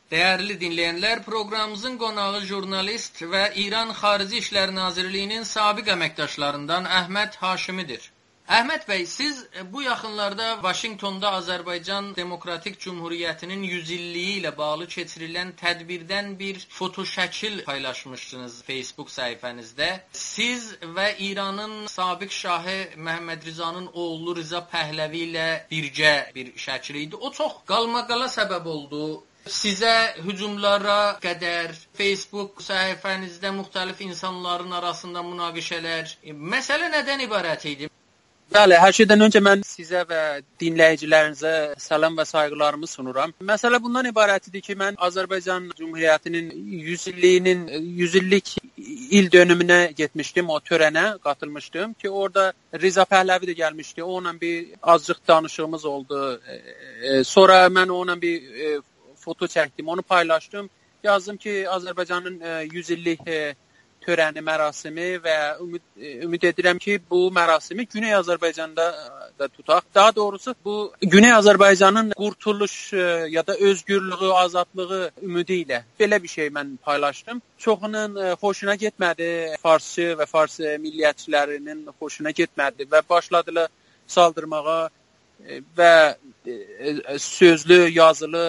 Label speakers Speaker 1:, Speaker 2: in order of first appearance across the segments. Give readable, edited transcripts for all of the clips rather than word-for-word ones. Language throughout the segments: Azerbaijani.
Speaker 1: Değerli dinleyenler, programımızın qonağı jurnalist və İran Xarici İşlər Nazirliyinin sabiq əməkdaşlarından Əhməd Haşimidir. Əhməd bəy, siz bu yaxınlarda Vaşinqtonda Azərbaycan Demokratik Cumhuriyyətinin 100 illiyi ilə bağlı keçirilən tədbirdən bir fotoşəkil paylaşmışsınız Facebook səhifənizdə. Siz və İranın sabiq şahı Məhəmməd Rizanın oğlu Riza Pəhləvi ilə birgə bir şəkil idi. O çox qalmaqala səbəb oldu. Sizə hücumlara qədər Facebook səhifənizdə müxtəlif insanların arasında münaqişələr, məsələ nədən ibarət idi?
Speaker 2: Bəli, hər şeydən öncə mən sizə və dinləyicilərinizə salam və sayğılarımı sunuram. Məsələ bundan ibarət idi ki, mən Azərbaycan Cumhuriyyətinin 100 illik il dönümünə getmişdim, o törənə qatılmışdım ki, orada Riza Pəhləvi də gəlmişdi. Onunla bir azcıq danışığımız oldu. Sonra mən onunla bir foto çəkdim, onu paylaşdım. Yazdım ki, Azərbaycanın 100 illik törəni mərasimi və ümid edirəm ki, bu mərasimi Güney Azərbaycanda da tutaq. Daha doğrusu bu Güney Azərbaycanın qurtuluş ya da özgürlüyü, azadlığı ümidi ilə belə bir şey mən paylaşdım. Çoxunun xoşuna getmədi, farsçı və fars milliyyətçilərinin xoşuna getmədi və başladılar saldırmağa və sözlü, yazılı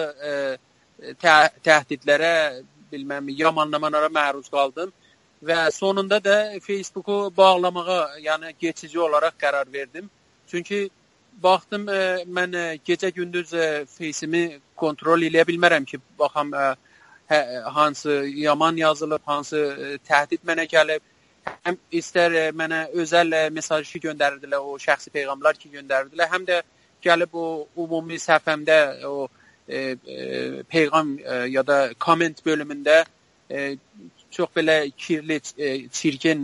Speaker 2: təhdidlərə, yamanlamalara məruz qaldım. Və sonunda da Facebook'u bağlamağa, yəni geçici olaraq qərar verdim. Çünki baxdım, mən gecə-gündüz Face'imi kontrol eləyə bilmərəm ki, baxam hansı yaman yazılıb, hansı təhdid mənə gəlib. Həm istər mənə özəl mesaj ki göndərirdilər, o şəxsi peyğamlar ki göndərirdilər, həm də gəlib o ümumi səhifəmdə o peyğam ya da komment bölümündə çox belə kirli, çirkin,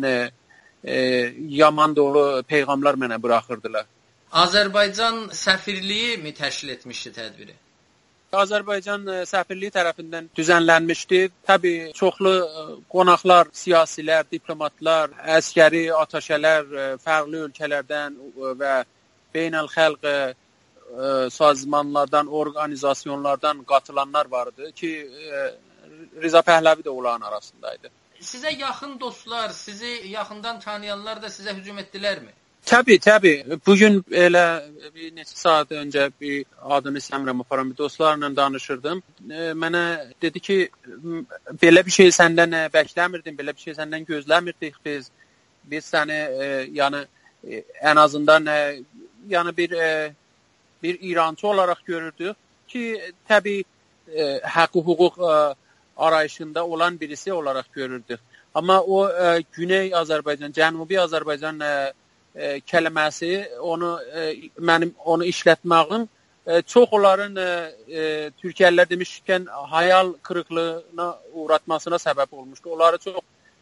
Speaker 2: yaman dolu peyğamlar mənə buraxırdılar.
Speaker 1: Azərbaycan səfirliyi mi təşkil etmişdi tədbiri?
Speaker 2: Azərbaycan səfirliyi tərəfindən düzənlənmişdi. Təbii çoxlu qonaqlar, siyasilər, diplomatlar, əskəri ataşələr fərqli ölkələrdən və beynəlxalq sazmanlardan, organizasyonlardan qatılanlar vardı ki, Riza Pəhləvi də onların arasındaydı.
Speaker 1: Sizə yaxın dostlar, sizi yaxından tanıyanlar da sizə hücum etdilərmi?
Speaker 2: Təbii. Bugün elə bir neçə saat öncə bir adını istəmirəm aparan bir dostlarla danışırdım. Mənə dedi ki, belə bir şey səndən bəkləmirdim, belə bir şey səndən gözləmirdik biz. Biz səni yəni ən azından yəni bir İrancı olaraq görürdük ki, təbii hüquq arayışında olan birisi olaraq görürdük. Amma o Güney Azərbaycan, Cənubi Azərbaycan kəlməsi onu işlətməyim çox onların Türkiyəlilər demişkən hayal qırıqlığına uğratmasına səbəb olmuşdu. Onları çox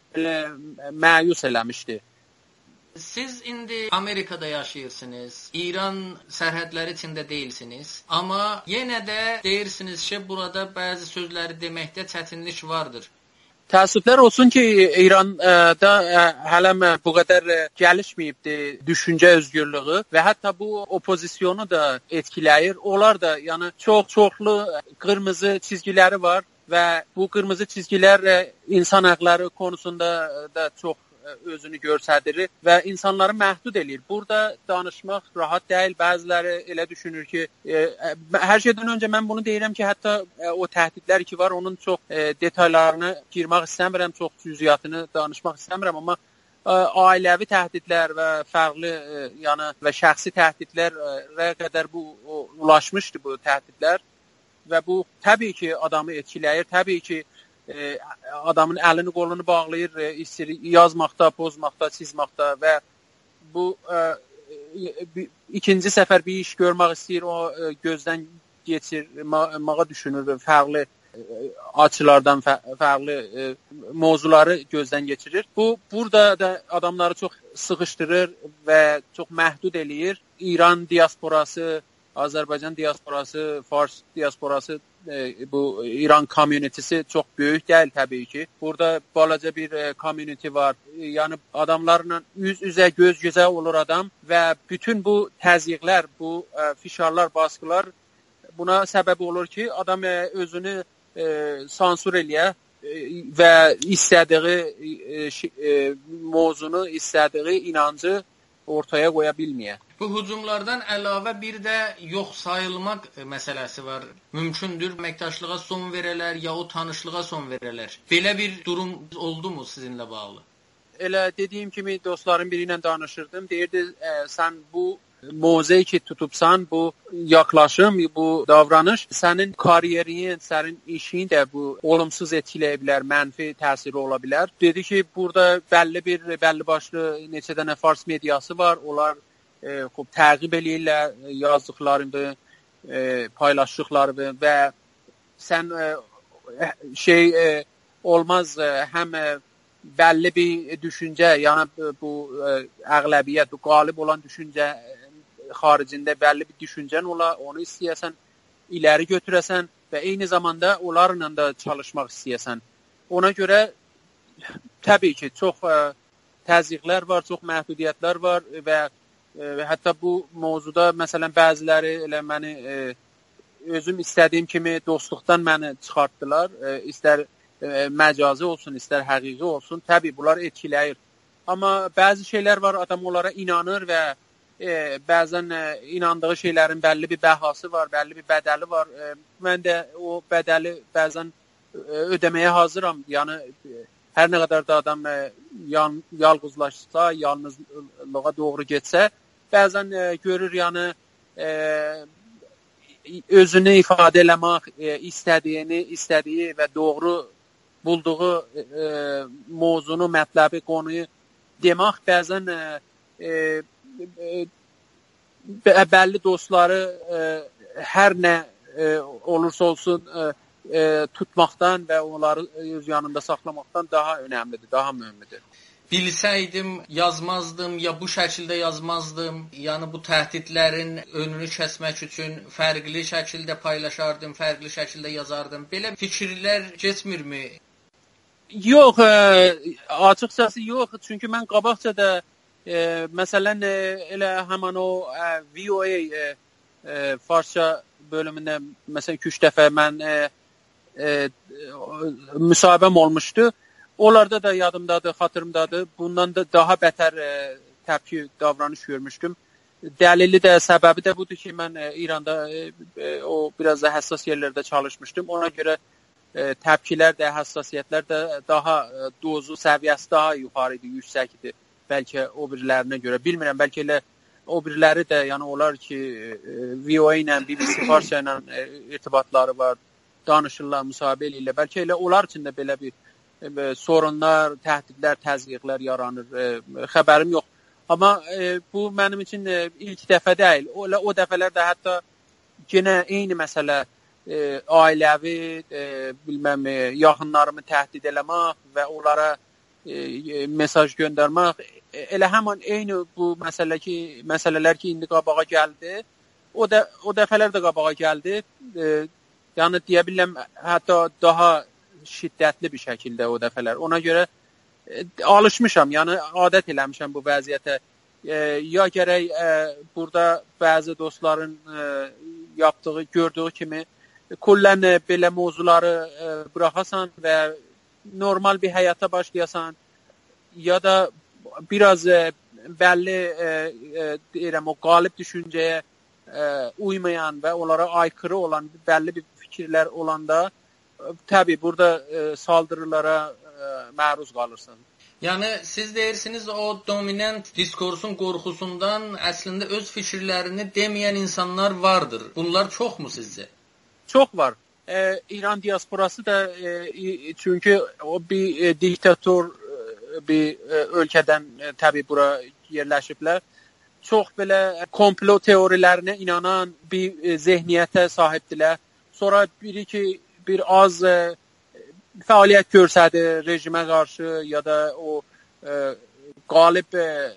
Speaker 2: məyus eləmişdi.
Speaker 1: Siz indi Amerikada yaşayırsınız, İran sərhədləri içində deyilsiniz, amma yenə də deyirsiniz ki, burada bəzi sözləri deməkdə çətinlik vardır.
Speaker 2: Təəssüflər olsun ki, İranda hələm bu qədər gəlişməyibdi düşüncə özgürlüyü və hətta bu opozisiyonu da etkiləyir. Onlar da yəni çoxlu qırmızı çizgiləri var və bu qırmızı çizgilər insan hüquqları konusunda da çox özünü göstərir və insanları məhdud eləyir. Burada danışmaq rahat deyil. Bəziləri elə düşünür ki, hər şeydən öncə mən bunu deyirəm ki, hətta o təhdidlər ki var, onun çox detallarını girmək istəmirəm, çox cüziyyatını danışmaq istəmirəm, amma ailəvi təhdidlər və fərqli, yəni və şəxsi təhdidlərə qədər bu ulaşmışdı bu təhdidlər və bu təbii ki adamı etkiləyir, təbii ki adamın əlini qolunu bağlayır, istəyir yazmaqda, pozmaqda, çizməkdə və bu ikinci səfər bir iş görmək istəyir, o gözdən geçirməyə düşünür, fərqli açılardan fərqli mövzuları gözdən keçirir. Bu burada da adamları çox sıxışdırır və çox məhdud eləyir. İran diasporası, Azərbaycan diasporası, Fars diasporası, bu İran community'si çox böyük deyil təbii ki. Burada balaca bir community var. Yəni adamlarla üz-üzə, göz-gözə olur adam və bütün bu təzyiqlər, bu fişarlar, baskılar buna səbəb olur ki, adam özünü sansur eləyə və istədiyi mövzunu, istədiyi inancı ortaya qoya bilməyə.
Speaker 1: Bu hücumlardan əlavə bir də yox sayılmaq məsələsi var. Mümkündür əməkdaşlığa son verələr, ya o tanışlığa son verələr. Belə bir durum oldu mu sizinlə bağlı?
Speaker 2: Elə dediyim kimi dostların biri ilə danışırdım. Deyirdi, sən bu mövzuyu ki tutubsan, bu yaklaşım, bu davranış sənin kariyerini, sənin işini də bu olumsuz etkiləyə bilər, mənfi təsiri ola bilər. Dedi ki, burada bəlli başlı neçə dənə fars mediası var. Onlar təqib eləyirlər yazdıqlarını, paylaşdıqlarını və sən olmaz həm bəlli bir düşüncə, yəni bu əğləbiyyət, bu qalib olan düşüncə xaricində bəlli bir düşüncən ola, onu istəyəsən, iləri götürəsən və eyni zamanda onlarla da çalışmaq istəyəsən. Ona görə təbii ki, çox təzyiqlər var, çox məhdudiyyətlər var və hətta bu mövzuda məsələn bəziləri elə məni özüm istədiyim kimi dostluqdan məni çıxartdılar. İstər məcazi olsun, istər həqiqi olsun, təbii bunlar etkiləyir. Amma bəzi şeylər var, adam onlara inanır və bəzən inandığı şeylərin bəlli bir bəhası var, bəlli bir bədəli var. Mən də o bədəli bəzən ödəməyə hazıram. Yəni hər nə qədər də adam yalqızlaşsa, yalnızlığa doğru getsə, bəzən görür, yəni özünü ifadə eləmək, istədiyi və doğru bulduğu mövzunu, mətləbi, konuyu demək bəzən bəlli dostları hər nə olursa olsun tutmaqdan və onları öz yanında saxlamaqdan daha önəmlidir, daha mühümdür.
Speaker 1: Bilsəydim, yazmazdım, ya bu şəkildə yazmazdım, yəni bu təhdidlərin önünü kəsmək üçün fərqli şəkildə paylaşardım, fərqli şəkildə yazardım. Belə fikirlər keçmirmi?
Speaker 2: Yox, açıqcası yox. Çünki mən qabaqca da məsələn elə həmin o VOA Farsça bölümündə məsələn 2-3 dəfə mən müsahibəm olmuşdu. Onlarda da yadımdadır, xatırımdadır. Bundan da daha bətər təpki davranış görmüşdüm. Dəlili də, səbəbi də budur ki, mən İranda o biraz da həssas yerlərdə çalışmışdım. Ona görə təpkilər də, həssasiyyətlər də daha dozu, səviyyəsi daha yuxarı idi, yüksək idi. Bəlkə o birilərinə görə. Bilmirəm, bəlkə elə o biriləri də, yəni onlar ki, VOA ilə, BBC Farsça ilə irtibatları var, danışırlar, müsahibə eləyirlər. Bəlkə elə onlar üçün də belə bir sorunlar, təhdidlər, təzyiqlər yaranır. Xəbərim yox. Amma bu mənim üçün ilk dəfə deyil. O dəfələr də hətta yenə eyni məsələ ailəvi, yaxınlarımı təhdid eləmək və onlara mesaj göndərmək. Elə həmin eyni bu məsələlər ki, indi qabağa gəldi. O dəfələr də qabağa gəldi. Yəni deyə biləm, hətta daha şiddətli bir şəkildə o dəfələr. Ona görə alışmışam, yəni adət eləmişəm bu vəziyyətə. Ya gərək burada bəzi dostların gördüyü kimi kullən belə mövzuları buraxasan və normal bir həyata başlayasan, ya da biraz bəlli deyirəm, o qalib düşüncəyə uymayan və onlara aykırı olan bəlli bir fikirlər olanda təbii burada saldırılara məruz qalırsan.
Speaker 1: Yəni siz deyirsiniz o dominant diskursun qorxusundan əslində öz fikirlərini deməyən insanlar vardır. Bunlar çoxmu sizcə? Çox
Speaker 2: var. İran diasporası da çünki o bir diktator bir ölkədən təbii bura yerləşiblər. Çox belə komplo teorilərinə inanan bir zehniyyətə sahibdilər. Sonra biri ki bir az fəaliyyət görsədir rejimə qarşı ya da o qalib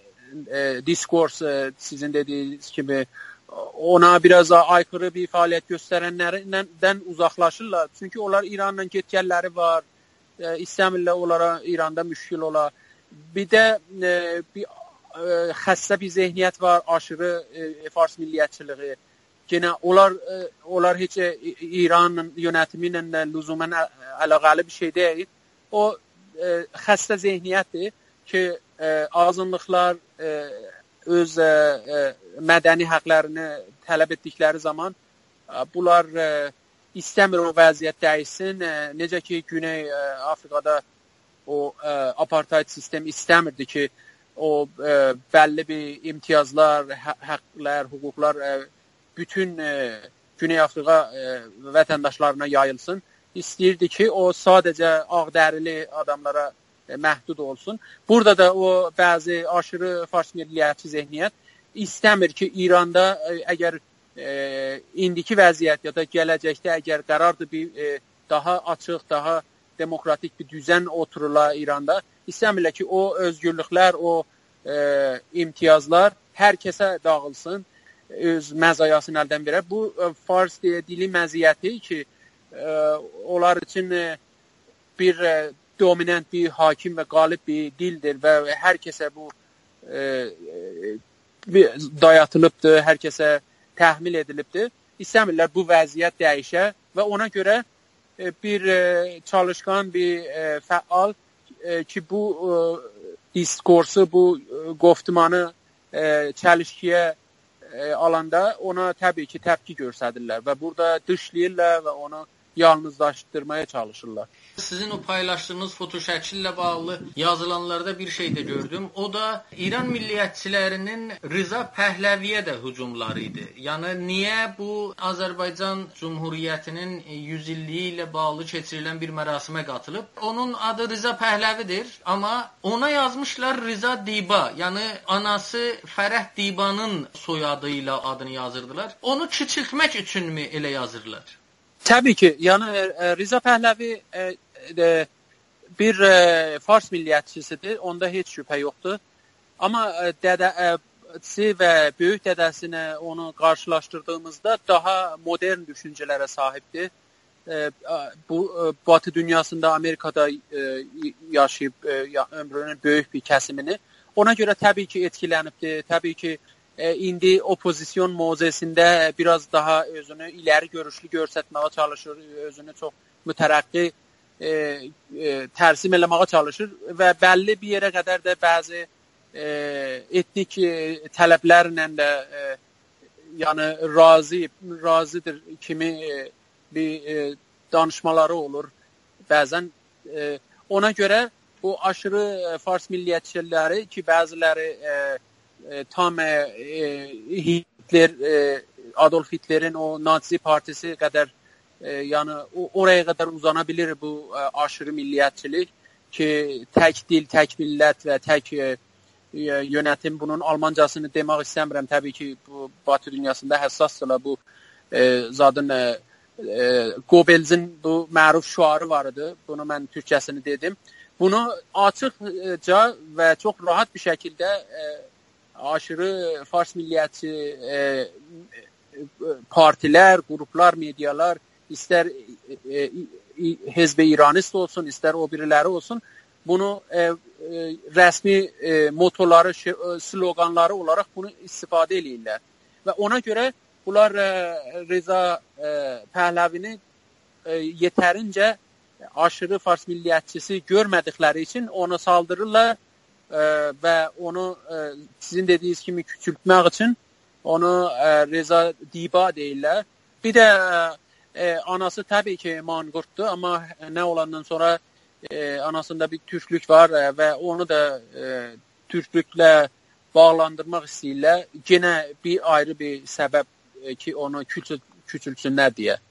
Speaker 2: diskurs sizin dediyiniz kimi ona biraz aykırı bir fəaliyyət göstərənlərdən uzaqlaşırlar. Çünki onlar İranla get-gəlləri var. İstəmirlər onlara İranda müşkil ola. Bir də bir xəstə bir zehniyyət var, aşırı fars milliyyətçiliyi. yenə onlar heç İranın yönətimi ilə lüzumən əlaqəli bir şey deyil. O xəstə zehniyyətdir ki, azınlıqlar öz mədəni haqlarını tələb etdikləri zaman bunlar istəmir o vəziyyət dəyişsin. Necə ki, Güney Afrikada o apartheid sistemi istəmirdi ki, o bəlli bir imtiyazlar, haqqlar, hüquqlar bütün Güney Afrika vətəndaşlarına yayılsın. İstəyirdi ki, o sadəcə ağdərili adamlara məhdud olsun. Burada da o bəzi aşırı fars milliyyətçi zehniyyət istəmir ki, İranda əgər indiki vəziyyət ya da gələcəkdə əgər qərardır bir daha açıq, daha demokratik bir düzən oturula İranda, istəmirlər ki, o özgürlüklər, o imtiyazlar hər kəsə dağılsın, öz məzayasını əldən verər. Bu fars dili məziyyəti ki, onlar üçün bir dominant, bir hakim və qalib bir dildir və hər kəsə bu dayatılıbdır, hər kəsə təhmil edilibdir. İstəmirlər bu vəziyyət dəyişə və ona görə bir çalışqan, bir fəal ki, bu diskursu, bu qoftumanı çəlişkiyə alanda ona təbii ki, təpki göstərirlər və burada dışlayırlar və onu yalnızlaşdırmaya çalışırlar.
Speaker 1: Sizin o paylaşdığınız fotoşəkillə bağlı yazılanlarda bir şey də gördüm. O da İran milliyyətçilərinin Rıza Pəhləviyə də hücumları idi. Yəni, niyə bu Azərbaycan Cumhuriyyətinin 100 illiyi ilə bağlı keçirilən bir mərasimə qatılıb? Onun adı Rıza Pəhləvidir, amma ona yazmışlar Rıza Diba. Yəni, anası Fərəh Dibanın soyadı ilə adını yazırdılar. Onu küçültmək üçünmü elə yazırlar?
Speaker 2: Təbii ki, yəni Rıza Pəhləvi bir fars milliyyətçisidir, onda heç şübhə yoxdur. Amma dədəsi və böyük dədəsinə onu qarşılaşdırdığımızda daha modern düşüncələrə sahibdir. Bu Batı dünyasında, Amerikada yaşayıb ömrünün böyük bir kəsimini. Ona görə təbii ki, etkilənibdir. Təbii ki, indi opozisyon mövzesində biraz daha özünü iləri görüşlü göstərməyə çalışır, özünü çox mütərəqqi tərsim eləməyə çalışır və bəlli bir yerə qədər də bəzi etnik tələblərlə də yəni razıdır kimi bir danışmaları olur bəzən. Ona görə bu aşırı fars milliyyətçiləri ki, bəziləri tam Hitler, Adolf Hitlerin o Nazi partisi qədər yəni oraya qədər uzana bilir bu aşırı milliyyətçilik ki, tək dil, tək millət və tək yönetim. Bunun Almancasını demək istəmirəm. Təbii ki, bu Batı dünyasında həssasdırlar. Bu zadın Goebbels'in bu məruf şüarı var idi. Bunu mən türkçəsini dedim. Bunu açıqca və çox rahat bir şəkildə aşırı fars milliyyətçi partilər, qruplar, medialar, istər Hezb-i İranist olsun, istər o biriləri olsun, bunu rəsmi motoları, sloganları olaraq bunu istifadə edirlər. Və ona görə bunlar Rıza Pəhləvini yetərincə aşırı fars milliyyətçisi görmədikləri üçün onu saldırırlar və onu sizin dediyiniz kimi küçültmək üçün onu Rıza Diba deyirlər. Bir də anası təbii ki manqurtdur, amma nə olandan sonra anasında bir türklük var və onu da türklüklə bağlandırmaq istəyirlər. Yenə bir ayrı bir səbəb ki, onu küçültsünlər deyə.